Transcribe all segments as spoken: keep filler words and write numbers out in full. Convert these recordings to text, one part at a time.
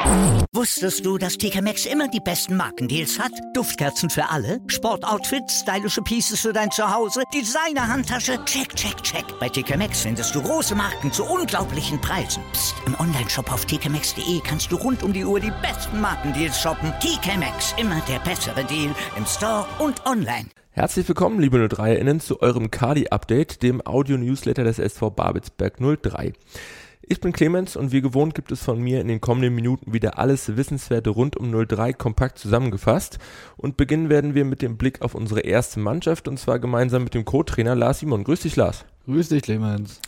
Wusstest du, dass T K Maxx immer die besten Markendeals hat? Duftkerzen für alle, Sportoutfits, stylische Pieces für dein Zuhause, Designer-Handtasche, check, check, check. Bei T K Maxx findest du große Marken zu unglaublichen Preisen. Psst. Im Onlineshop auf t k maxx punkt d e kannst du rund um die Uhr die besten Markendeals shoppen. T K Maxx, immer der bessere Deal im Store und online. Herzlich willkommen, liebe null drei-Innen, zu eurem Kali-Update, dem Audio-Newsletter des S V Babelsberg null drei. Ich bin Clemens und wie gewohnt gibt es von mir in den kommenden Minuten wieder alles Wissenswerte rund um null drei kompakt zusammengefasst. Und beginnen werden wir mit dem Blick auf unsere erste Mannschaft und zwar gemeinsam mit dem Co-Trainer Lars Simon. Grüß dich, Lars. Grüß dich, Clemens.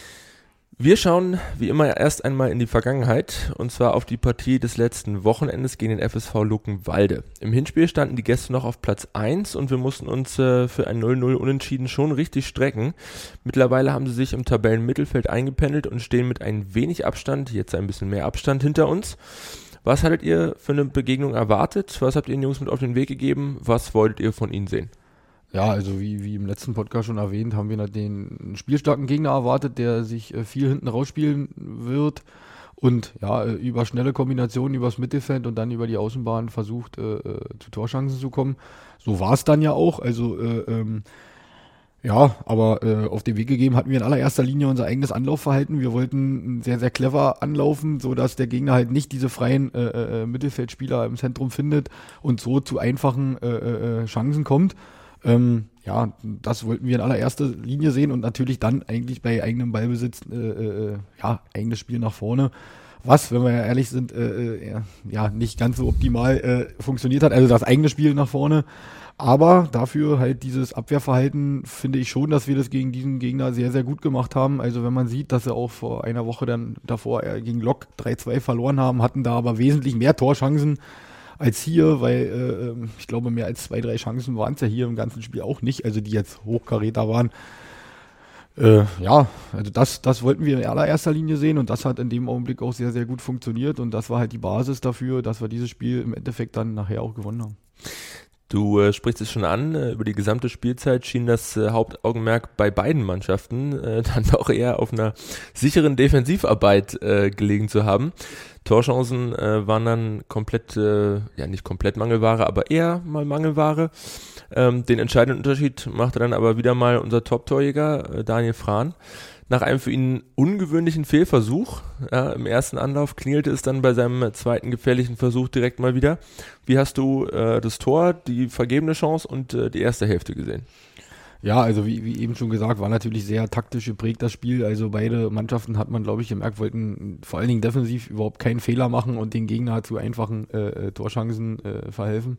Wir schauen wie immer erst einmal in die Vergangenheit und zwar auf die Partie des letzten Wochenendes gegen den F S V Luckenwalde. Im Hinspiel standen die Gäste noch auf Platz eins und wir mussten uns äh, für ein null null Unentschieden schon richtig strecken. Mittlerweile haben sie sich im Tabellenmittelfeld eingependelt und stehen mit ein wenig Abstand, jetzt ein bisschen mehr Abstand hinter uns. Was hattet ihr für eine Begegnung erwartet? Was habt ihr den Jungs mit auf den Weg gegeben? Was wolltet ihr von ihnen sehen? Ja, also wie, wie im letzten Podcast schon erwähnt, haben wir den spielstarken Gegner erwartet, der sich äh, viel hinten rausspielen wird und ja, äh, über schnelle Kombinationen übers Mittelfeld und dann über die Außenbahn versucht, äh, äh, zu Torschancen zu kommen. So war es dann ja auch, also äh, ähm, ja, aber äh, auf den Weg gegeben hatten wir in allererster Linie unser eigenes Anlaufverhalten. Wir wollten sehr, sehr clever anlaufen, sodass der Gegner halt nicht diese freien äh, äh, Mittelfeldspieler im Zentrum findet und so zu einfachen äh, äh, Chancen kommt. Ähm, ja, das wollten wir in allererster Linie sehen und natürlich dann eigentlich bei eigenem Ballbesitz, äh, äh, ja, eigenes Spiel nach vorne, was, wenn wir ja ehrlich sind, äh, äh, ja, nicht ganz so optimal äh, funktioniert hat, also das eigene Spiel nach vorne, aber dafür halt dieses Abwehrverhalten finde ich schon, dass wir das gegen diesen Gegner sehr, sehr gut gemacht haben, also wenn man sieht, dass sie auch vor einer Woche dann davor äh, gegen Lok drei zwei verloren haben, hatten da aber wesentlich mehr Torchancen als hier, weil äh, ich glaube, mehr als zwei, drei Chancen waren es ja hier im ganzen Spiel auch nicht, also die jetzt Hochkaräter waren. Äh, ja, also das, das wollten wir in allererster Linie sehen und das hat in dem Augenblick auch sehr, sehr gut funktioniert und das war halt die Basis dafür, dass wir dieses Spiel im Endeffekt dann nachher auch gewonnen haben. Du äh, sprichst es schon an, äh, über die gesamte Spielzeit schien das äh, Hauptaugenmerk bei beiden Mannschaften äh, dann doch eher auf einer sicheren Defensivarbeit äh, gelegen zu haben. Torchancen äh, waren dann komplett, äh, ja nicht komplett Mangelware, aber eher mal Mangelware. Ähm, den entscheidenden Unterschied machte dann aber wieder mal unser Top-Torjäger äh, Daniel Frahn. Nach einem für ihn ungewöhnlichen Fehlversuch, ja, im ersten Anlauf klingelte es dann bei seinem zweiten gefährlichen Versuch direkt mal wieder. Wie hast du äh, das Tor, die vergebene Chance und äh, die erste Hälfte gesehen? Ja, also wie, wie eben schon gesagt, war natürlich sehr taktisch geprägt das Spiel. Also beide Mannschaften hat man, glaube ich, gemerkt, wollten vor allen Dingen defensiv überhaupt keinen Fehler machen und den Gegner zu einfachen äh, Torchancen äh, verhelfen.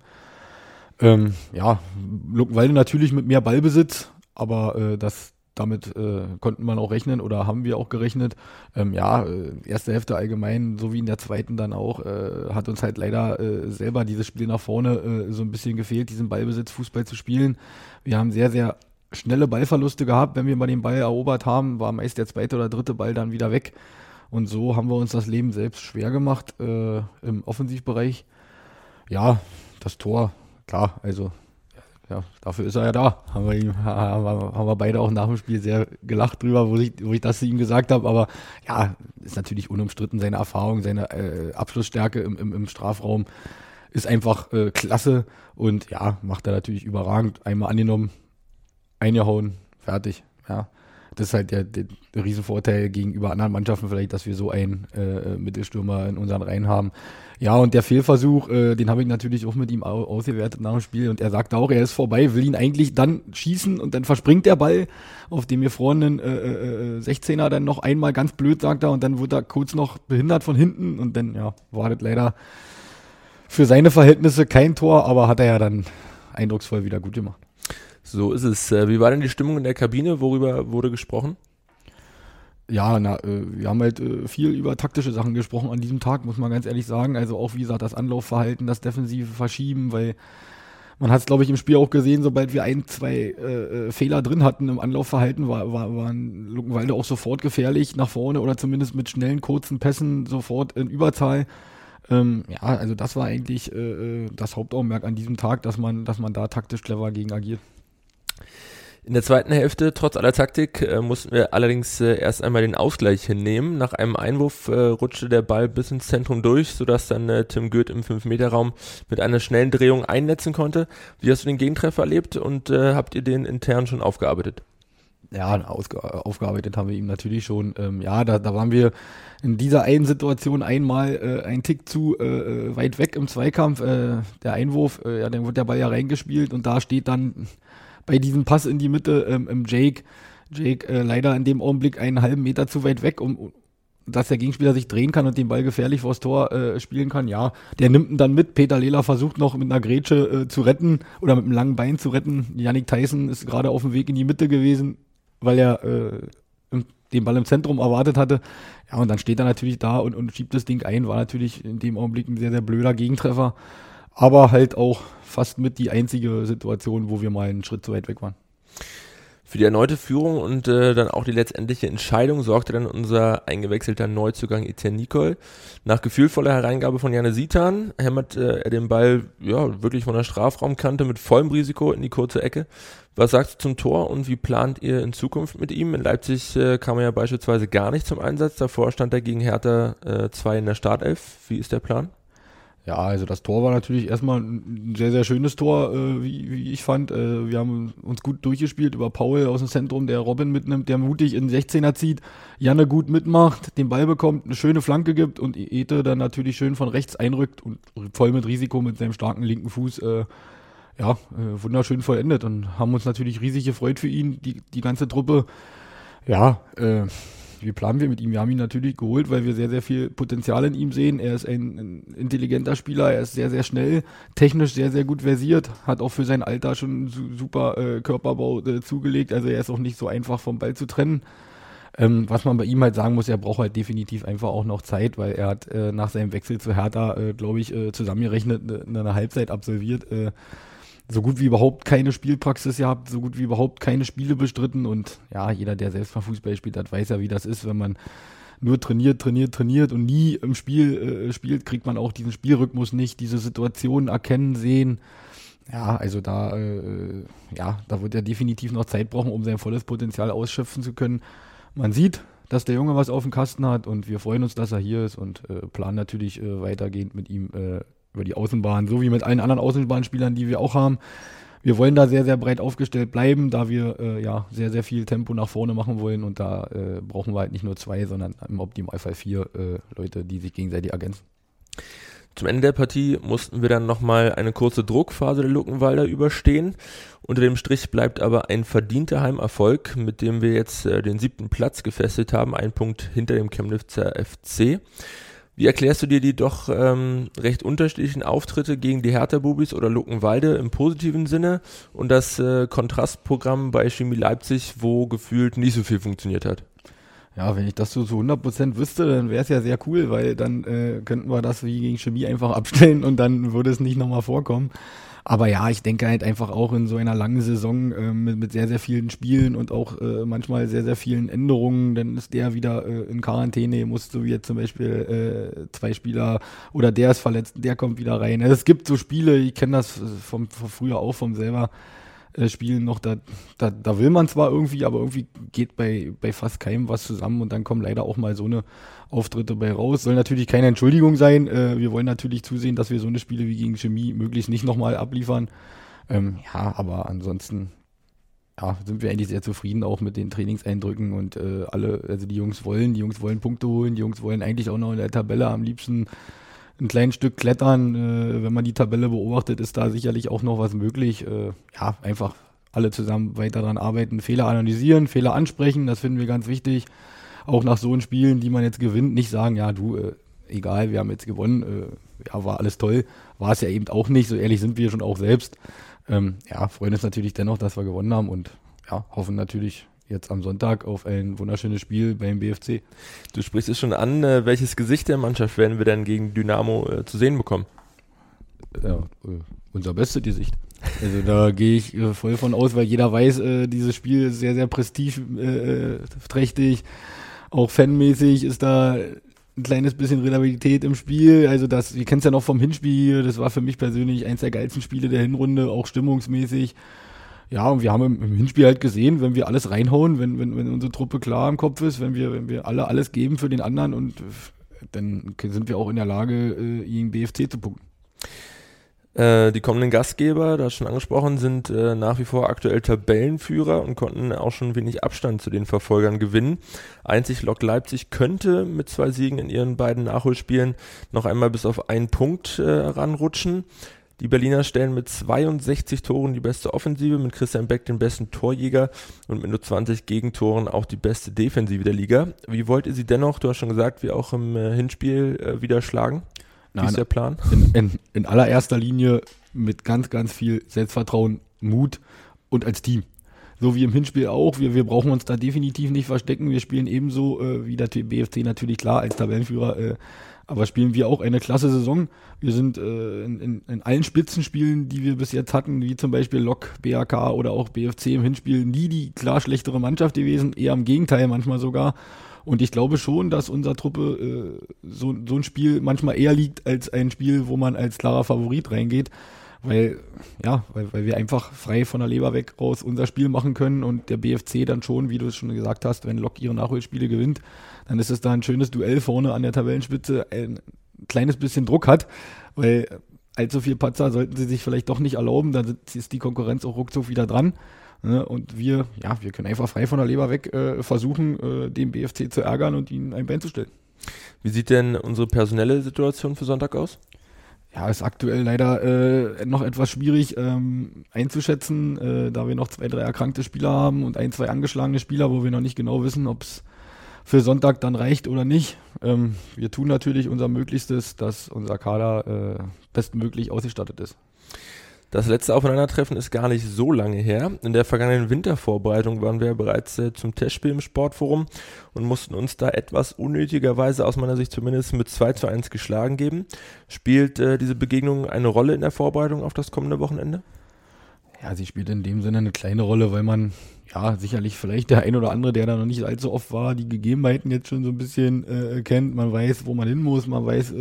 Ähm, ja, Luckenwalde natürlich mit mehr Ballbesitz, aber äh, das damit äh, konnten man auch rechnen oder haben wir auch gerechnet. Ähm, ja, äh, erste Hälfte allgemein, so wie in der zweiten dann auch, äh, hat uns halt leider äh, selber dieses Spiel nach vorne äh, so ein bisschen gefehlt, diesen Ballbesitz Fußball zu spielen. Wir haben sehr, sehr schnelle Ballverluste gehabt. Wenn wir mal den Ball erobert haben, war meist der zweite oder dritte Ball dann wieder weg. Und so haben wir uns das Leben selbst schwer gemacht äh, im Offensivbereich. Ja, das Tor, klar, also ja, dafür ist er ja da. Haben wir, ihm, haben, wir, haben wir beide auch nach dem Spiel sehr gelacht drüber, wo ich, wo ich das zu ihm gesagt habe. Aber ja, ist natürlich unumstritten. Seine Erfahrung, seine äh, Abschlussstärke im, im, im Strafraum ist einfach äh, klasse. Und ja, macht er natürlich überragend. Einmal angenommen, eingehauen, fertig. Ja, das ist halt der, der, der Riesenvorteil gegenüber anderen Mannschaften vielleicht, dass wir so einen äh, Mittelstürmer in unseren Reihen haben. Ja, und der Fehlversuch, äh, den habe ich natürlich auch mit ihm au- ausgewertet nach dem Spiel und er sagt auch, er ist vorbei, will ihn eigentlich dann schießen und dann verspringt der Ball, auf dem gefrorenen äh, äh, sechzehner dann noch einmal ganz blöd, sagt er, und dann wird er kurz noch behindert von hinten und dann, ja, war das leider für seine Verhältnisse kein Tor, aber hat er ja dann eindrucksvoll wieder gut gemacht. So ist es. Wie war denn die Stimmung in der Kabine? Worüber wurde gesprochen? Ja, na, äh, wir haben halt äh, viel über taktische Sachen gesprochen an diesem Tag, muss man ganz ehrlich sagen. Also auch, wie gesagt, das Anlaufverhalten, das defensive Verschieben, weil man hat es, glaube ich, im Spiel auch gesehen, sobald wir ein, zwei äh, Fehler drin hatten im Anlaufverhalten, war, war, waren Luckenwalde auch sofort gefährlich nach vorne oder zumindest mit schnellen, kurzen Pässen sofort in Überzahl. Ähm, ja, also das war eigentlich äh, das Hauptaugenmerk an diesem Tag, dass man, dass man da taktisch clever gegen agiert. In der zweiten Hälfte, trotz aller Taktik, äh, mussten wir allerdings äh, erst einmal den Ausgleich hinnehmen. Nach einem Einwurf äh, rutschte der Ball bis ins Zentrum durch, sodass dann äh, Tim Gürt im fünf Meter Raum mit einer schnellen Drehung einnetzen konnte. Wie hast du den Gegentreffer erlebt und äh, habt ihr den intern schon aufgearbeitet? Ja, ausge- aufgearbeitet haben wir ihm natürlich schon. Ähm, ja, da, da waren wir in dieser einen Situation einmal äh, ein Tick zu äh, weit weg im Zweikampf. Äh, der Einwurf, äh, ja, dann wird der Ball ja reingespielt und da steht dann bei diesem Pass in die Mitte ähm, im Jake, Jake äh, leider in dem Augenblick einen halben Meter zu weit weg, um, um dass der Gegenspieler sich drehen kann und den Ball gefährlich vors Tor äh, spielen kann. Ja, der nimmt ihn dann mit. Peter Lehler versucht noch mit einer Grätsche äh, zu retten oder mit einem langen Bein zu retten. Yannick Tyson ist gerade auf dem Weg in die Mitte gewesen, weil er äh, im, den Ball im Zentrum erwartet hatte. Ja, und dann steht er natürlich da und, und schiebt das Ding ein. War natürlich in dem Augenblick ein sehr, sehr blöder Gegentreffer. Aber halt auch fast mit die einzige Situation, wo wir mal einen Schritt zu weit weg waren. Für die erneute Führung und äh, dann auch die letztendliche Entscheidung sorgte dann unser eingewechselter Neuzugang Etienne Nicol. Nach gefühlvoller Hereingabe von Janne Sitan hämmert äh, er den Ball ja wirklich von der Strafraumkante mit vollem Risiko in die kurze Ecke. Was sagst du zum Tor und wie plant ihr in Zukunft mit ihm? In Leipzig äh, kam er ja beispielsweise gar nicht zum Einsatz. Davor stand er gegen Hertha zwei äh, in der Startelf. Wie ist der Plan? Ja, also das Tor war natürlich erstmal ein sehr, sehr schönes Tor, äh, wie, wie ich fand. Äh, wir haben uns gut durchgespielt über Paul aus dem Zentrum, der Robin mitnimmt, der mutig in den sechzehner zieht, Janne gut mitmacht, den Ball bekommt, eine schöne Flanke gibt und Ete dann natürlich schön von rechts einrückt und voll mit Risiko mit seinem starken linken Fuß äh, ja, äh, wunderschön vollendet und haben uns natürlich riesig gefreut für ihn, die, die ganze Truppe. Ja, äh, wie planen wir mit ihm? Wir haben ihn natürlich geholt, weil wir sehr, sehr viel Potenzial in ihm sehen. Er ist ein, ein intelligenter Spieler, er ist sehr, sehr schnell, technisch sehr, sehr gut versiert, hat auch für sein Alter schon su- super äh, Körperbau äh, zugelegt, also er ist auch nicht so einfach vom Ball zu trennen. Ähm, was man bei ihm halt sagen muss, er braucht halt definitiv einfach auch noch Zeit, weil er hat äh, nach seinem Wechsel zu Hertha, äh, glaube ich, äh, zusammengerechnet eine, eine Halbzeit absolviert, äh, so gut wie überhaupt keine Spielpraxis gehabt, so gut wie überhaupt keine Spiele bestritten und ja, jeder, der selbst mal Fußball spielt hat, weiß ja, wie das ist, wenn man nur trainiert, trainiert, trainiert und nie im Spiel äh, spielt, kriegt man auch diesen Spielrhythmus nicht, diese Situationen erkennen, sehen. Ja, also da, äh, ja, da wird er definitiv noch Zeit brauchen, um sein volles Potenzial ausschöpfen zu können. Man sieht, dass der Junge was auf dem Kasten hat und wir freuen uns, dass er hier ist und äh, planen natürlich äh, weitergehend mit ihm äh, über die Außenbahn, so wie mit allen anderen Außenbahnspielern, die wir auch haben. Wir wollen da sehr, sehr breit aufgestellt bleiben, da wir äh, ja sehr, sehr viel Tempo nach vorne machen wollen und da äh, brauchen wir halt nicht nur zwei, sondern im Optimalfall vier äh, Leute, die sich gegenseitig ergänzen. Zum Ende der Partie mussten wir dann nochmal eine kurze Druckphase der Luckenwalder überstehen. Unter dem Strich bleibt aber ein verdienter Heimerfolg, mit dem wir jetzt äh, den siebten Platz gefestigt haben, ein Punkt hinter dem Chemnitzer F C. Wie erklärst du dir die doch ähm, recht unterschiedlichen Auftritte gegen die Hertha-Bubis oder Luckenwalde im positiven Sinne und das äh, Kontrastprogramm bei Chemie Leipzig, wo gefühlt nicht so viel funktioniert hat? Ja, wenn ich das so zu hundert Prozent wüsste, dann wäre es ja sehr cool, weil dann äh, könnten wir das wie gegen Chemie einfach abstellen und dann würde es nicht nochmal vorkommen. Aber ja, ich denke halt einfach auch in so einer langen Saison äh, mit, mit sehr, sehr vielen Spielen und auch äh, manchmal sehr, sehr vielen Änderungen, dann ist der wieder äh, in Quarantäne, muss so wie jetzt zum Beispiel äh, zwei Spieler oder der ist verletzt, der kommt wieder rein. Also es gibt so Spiele, ich kenne das vom, von früher auch vom selber äh, Spielen noch, da, da, da will man zwar irgendwie, aber irgendwie geht bei, bei fast keinem was zusammen und dann kommen leider auch mal so eine Auftritte bei raus. Soll natürlich keine Entschuldigung sein. Äh, wir wollen natürlich zusehen, dass wir so eine Spiele wie gegen Chemie möglichst nicht nochmal abliefern. Ähm, ja, aber ansonsten ja, sind wir eigentlich sehr zufrieden auch mit den Trainingseindrücken und äh, alle, also die Jungs wollen, die Jungs wollen Punkte holen, die Jungs wollen eigentlich auch noch in der Tabelle am liebsten ein kleines Stück klettern. Äh, wenn man die Tabelle beobachtet, ist da sicherlich auch noch was möglich. Äh, ja, einfach alle zusammen weiter daran arbeiten, Fehler analysieren, Fehler ansprechen, das finden wir ganz wichtig. Auch nach so Spielen, die man jetzt gewinnt, nicht sagen, ja du, äh, egal, wir haben jetzt gewonnen, äh, ja, war alles toll. War es ja eben auch nicht, so ehrlich sind wir schon auch selbst. Ähm, ja, freuen uns natürlich dennoch, dass wir gewonnen haben und ja, hoffen natürlich jetzt am Sonntag auf ein wunderschönes Spiel beim B F C. Du sprichst es schon an, äh, welches Gesicht der Mannschaft werden wir dann gegen Dynamo äh, zu sehen bekommen? Ja, äh, unser bestes Gesicht. Also da gehe ich äh, voll von aus, weil jeder weiß, äh, dieses Spiel ist sehr, sehr prestigeträchtig. Auch fanmäßig ist da ein kleines bisschen Relabilität im Spiel. Also das, ihr kennt es ja noch vom Hinspiel, das war für mich persönlich eins der geilsten Spiele der Hinrunde, auch stimmungsmäßig. Ja, und wir haben im, im Hinspiel halt gesehen, wenn wir alles reinhauen, wenn, wenn, wenn unsere Truppe klar im Kopf ist, wenn wir, wenn wir alle alles geben für den anderen und dann sind wir auch in der Lage, gegen B F C zu punkten. Äh, die kommenden Gastgeber, da schon angesprochen, sind äh, nach wie vor aktuell Tabellenführer und konnten auch schon wenig Abstand zu den Verfolgern gewinnen. Einzig Lok Leipzig könnte mit zwei Siegen in ihren beiden Nachholspielen noch einmal bis auf einen Punkt äh, ranrutschen. Die Berliner stellen mit zweiundsechzig Toren die beste Offensive, mit Christian Beck den besten Torjäger und mit nur zwanzig Gegentoren auch die beste Defensive der Liga. Wie wollt ihr sie dennoch, du hast schon gesagt, wie auch im äh, Hinspiel äh, wieder schlagen? Wie ist der Plan? In, in, in allererster Linie mit ganz, ganz viel Selbstvertrauen, Mut und als Team. So wie im Hinspiel auch. Wir, wir brauchen uns da definitiv nicht verstecken. Wir spielen ebenso äh, wie der B F C natürlich klar als Tabellenführer, äh, aber spielen wir auch eine klasse Saison. Wir sind äh, in, in, in allen Spitzenspielen, die wir bis jetzt hatten, wie zum Beispiel Lok, B H K oder auch B F C im Hinspiel, nie die klar schlechtere Mannschaft gewesen, eher im Gegenteil manchmal sogar. Und ich glaube schon, dass unserer Truppe äh, so, so ein Spiel manchmal eher liegt als ein Spiel, wo man als klarer Favorit reingeht, weil ja, weil, weil wir einfach frei von der Leber weg raus unser Spiel machen können und der B F C dann schon, wie du es schon gesagt hast, wenn Lok ihre Nachholspiele gewinnt, dann ist es da ein schönes Duell vorne an der Tabellenspitze, ein kleines bisschen Druck hat, weil allzu viel Patzer sollten sie sich vielleicht doch nicht erlauben, dann ist die Konkurrenz auch ruckzuck wieder dran. Und wir, ja, wir können einfach frei von der Leber weg äh, versuchen, äh, den B F C zu ärgern und ihn ein Bein zu stellen. Wie sieht denn unsere personelle Situation für Sonntag aus? Ja, ist aktuell leider äh, noch etwas schwierig ähm, einzuschätzen, äh, da wir noch zwei, drei erkrankte Spieler haben und ein, zwei angeschlagene Spieler, wo wir noch nicht genau wissen, ob es für Sonntag dann reicht oder nicht. Ähm, wir tun natürlich unser Möglichstes, dass unser Kader äh, bestmöglich ausgestattet ist. Das letzte Aufeinandertreffen ist gar nicht so lange her. In der vergangenen Wintervorbereitung waren wir bereits äh, zum Testspiel im Sportforum und mussten uns da etwas unnötigerweise, aus meiner Sicht zumindest, mit zwei zu eins geschlagen geben. Spielt äh, diese Begegnung eine Rolle in der Vorbereitung auf das kommende Wochenende? Ja, sie spielt in dem Sinne eine kleine Rolle, weil man, ja, sicherlich vielleicht der ein oder andere, der da noch nicht allzu oft war, die Gegebenheiten jetzt schon so ein bisschen äh, kennt. Man weiß, wo man hin muss, man weiß, äh,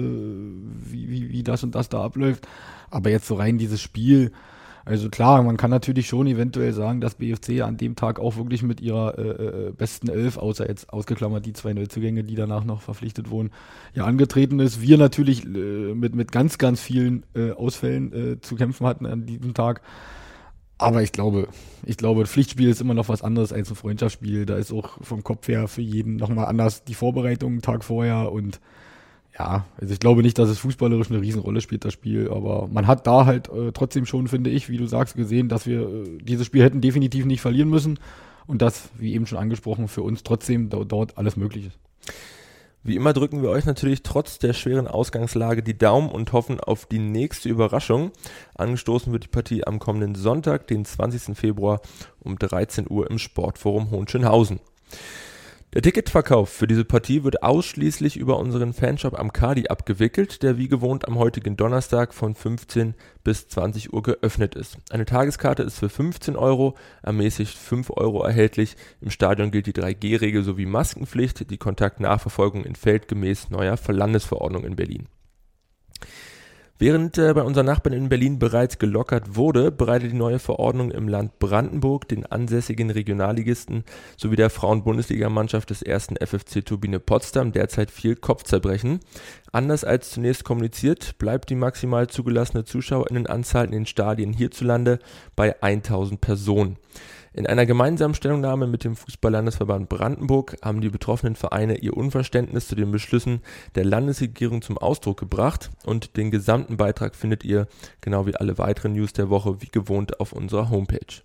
wie, wie, wie das und das da abläuft. Aber jetzt so rein dieses Spiel, also klar, man kann natürlich schon eventuell sagen, dass B F C an dem Tag auch wirklich mit ihrer äh, besten Elf, außer jetzt ausgeklammert die zwei Neuzugänge, die danach noch verpflichtet wurden, ja angetreten ist. Wir natürlich äh, mit, mit ganz, ganz vielen äh, Ausfällen äh, zu kämpfen hatten an diesem Tag. Aber ich glaube, ich glaube, Pflichtspiel ist immer noch was anderes als ein Freundschaftsspiel. Da ist auch vom Kopf her für jeden nochmal anders die Vorbereitung einen Tag vorher und ja, also ich glaube nicht, dass es fußballerisch eine Riesenrolle spielt, das Spiel, aber man hat da halt äh, trotzdem schon, finde ich, wie du sagst, gesehen, dass wir äh, dieses Spiel hätten definitiv nicht verlieren müssen und dass, wie eben schon angesprochen, für uns trotzdem do- dort alles möglich ist. Wie immer drücken wir euch natürlich trotz der schweren Ausgangslage die Daumen und hoffen auf die nächste Überraschung. Angestoßen wird die Partie am kommenden Sonntag, den zwanzigsten Februar um dreizehn Uhr im Sportforum Hohenschönhausen. Der Ticketverkauf für diese Partie wird ausschließlich über unseren Fanshop am Kali abgewickelt, der wie gewohnt am heutigen Donnerstag von fünfzehn bis zwanzig Uhr geöffnet ist. Eine Tageskarte ist für fünfzehn Euro, ermäßigt fünf Euro erhältlich. Im Stadion gilt die drei G Regel sowie Maskenpflicht, die Kontaktnachverfolgung entfällt gemäß neuer Landesverordnung in Berlin. Während äh, bei unseren Nachbarn in Berlin bereits gelockert wurde, bereitet die neue Verordnung im Land Brandenburg den ansässigen Regionalligisten sowie der Frauen-Bundesligamannschaft des ersten F F C Turbine Potsdam derzeit viel Kopfzerbrechen. Anders als zunächst kommuniziert, bleibt die maximal zugelassene ZuschauerInnenanzahl in den Stadien hierzulande bei tausend Personen. In einer gemeinsamen Stellungnahme mit dem Fußball-Landesverband Brandenburg haben die betroffenen Vereine ihr Unverständnis zu den Beschlüssen der Landesregierung zum Ausdruck gebracht und den gesamten Beitrag findet ihr, genau wie alle weiteren News der Woche, wie gewohnt auf unserer Homepage.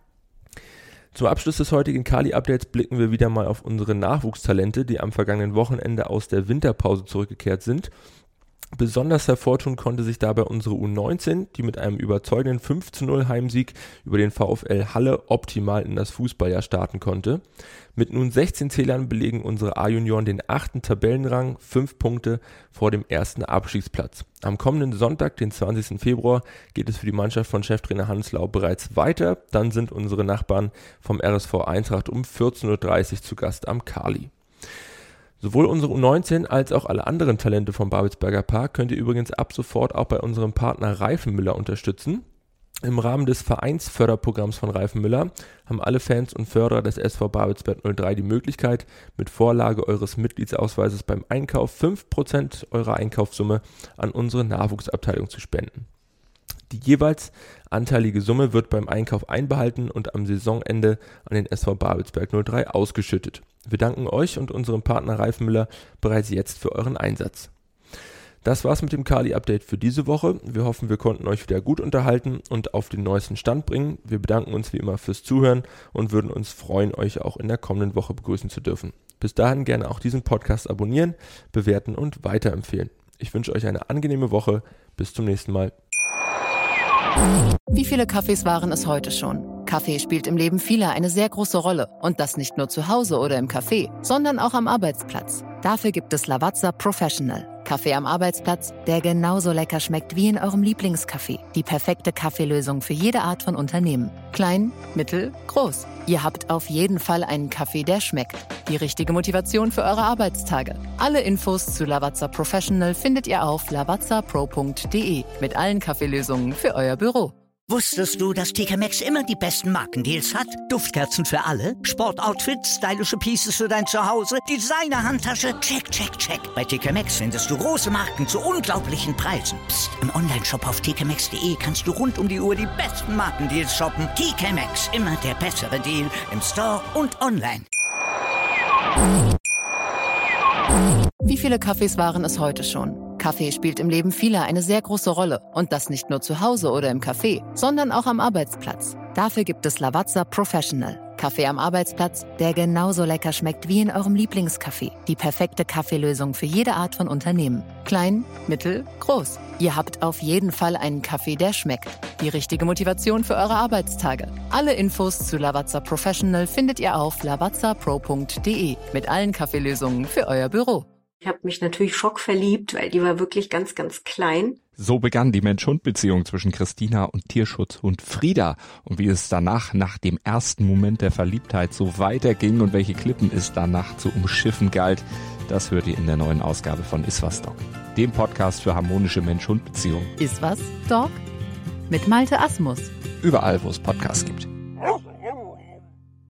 Zum Abschluss des heutigen Kali-Updates blicken wir wieder mal auf unsere Nachwuchstalente, die am vergangenen Wochenende aus der Winterpause zurückgekehrt sind. Besonders hervortun konnte sich dabei unsere U neunzehn, die mit einem überzeugenden fünf zu null Heimsieg über den VfL Halle optimal in das Fußballjahr starten konnte. Mit nun sechzehn Zählern belegen unsere A-Junioren den achten Tabellenrang, fünf Punkte vor dem ersten Abstiegsplatz. Am kommenden Sonntag, den zwanzigsten Februar, geht es für die Mannschaft von Cheftrainer Hans Lau bereits weiter. Dann sind unsere Nachbarn vom R S V Eintracht um vierzehn Uhr dreißig zu Gast am Kali. Sowohl unsere U neunzehn als auch alle anderen Talente vom Babelsberger Park könnt ihr übrigens ab sofort auch bei unserem Partner Reifenmüller unterstützen. Im Rahmen des Vereinsförderprogramms von Ralf Müller haben alle Fans und Förderer des S V Babelsberg null drei die Möglichkeit, mit Vorlage eures Mitgliedsausweises beim Einkauf fünf Prozent eurer Einkaufssumme an unsere Nachwuchsabteilung zu spenden. Die jeweils anteilige Summe wird beim Einkauf einbehalten und am Saisonende an den S V Babelsberg null drei ausgeschüttet. Wir danken euch und unserem Partner Ralf Müller bereits jetzt für euren Einsatz. Das war's mit dem Kali-Update für diese Woche. Wir hoffen, wir konnten euch wieder gut unterhalten und auf den neuesten Stand bringen. Wir bedanken uns wie immer fürs Zuhören und würden uns freuen, euch auch in der kommenden Woche begrüßen zu dürfen. Bis dahin gerne auch diesen Podcast abonnieren, bewerten und weiterempfehlen. Ich wünsche euch eine angenehme Woche. Bis zum nächsten Mal. Wie viele Kaffees waren es heute schon? Kaffee spielt im Leben vieler eine sehr große Rolle. Und das nicht nur zu Hause oder im Café, sondern auch am Arbeitsplatz. Dafür gibt es Lavazza Professional. Kaffee am Arbeitsplatz, der genauso lecker schmeckt wie in eurem Lieblingscafé. Die perfekte Kaffeelösung für jede Art von Unternehmen. Klein, mittel, groß. Ihr habt auf jeden Fall einen Kaffee, der schmeckt. Die richtige Motivation für eure Arbeitstage. Alle Infos zu Lavazza Professional findet ihr auf lavazza pro punkt de mit allen Kaffeelösungen für euer Büro. Wusstest du, dass T K Maxx immer die besten Markendeals hat? Duftkerzen für alle, Sportoutfits, stylische Pieces für dein Zuhause, Designer-Handtasche, check, check, check. Bei T K Maxx findest du große Marken zu unglaublichen Preisen. Psst. Im Onlineshop auf t k maxx punkt de kannst du rund um die Uhr die besten Markendeals shoppen. T K Maxx, immer der bessere Deal im Store und online. Wie viele Kaffees waren es heute schon? Kaffee spielt im Leben vieler eine sehr große Rolle. Und das nicht nur zu Hause oder im Café, sondern auch am Arbeitsplatz. Dafür gibt es Lavazza Professional. Kaffee am Arbeitsplatz, der genauso lecker schmeckt wie in eurem Lieblingscafé. Die perfekte Kaffeelösung für jede Art von Unternehmen. Klein, mittel, groß. Ihr habt auf jeden Fall einen Kaffee, der schmeckt. Die richtige Motivation für eure Arbeitstage. Alle Infos zu Lavazza Professional findet ihr auf lavazza pro punkt de mit allen Kaffeelösungen für euer Büro. Ich habe mich natürlich schockverliebt, weil die war wirklich ganz, ganz klein. So begann die Mensch-Hund-Beziehung zwischen Christina und Tierschutzhund Frieda. Und wie es danach, nach dem ersten Moment der Verliebtheit, so weiterging und welche Klippen es danach zu umschiffen galt, das hört ihr in der neuen Ausgabe von Iswas Dog, dem Podcast für harmonische Mensch-Hund-Beziehungen. Iswas Dog? Mit Malte Asmus. Überall, wo es Podcasts gibt.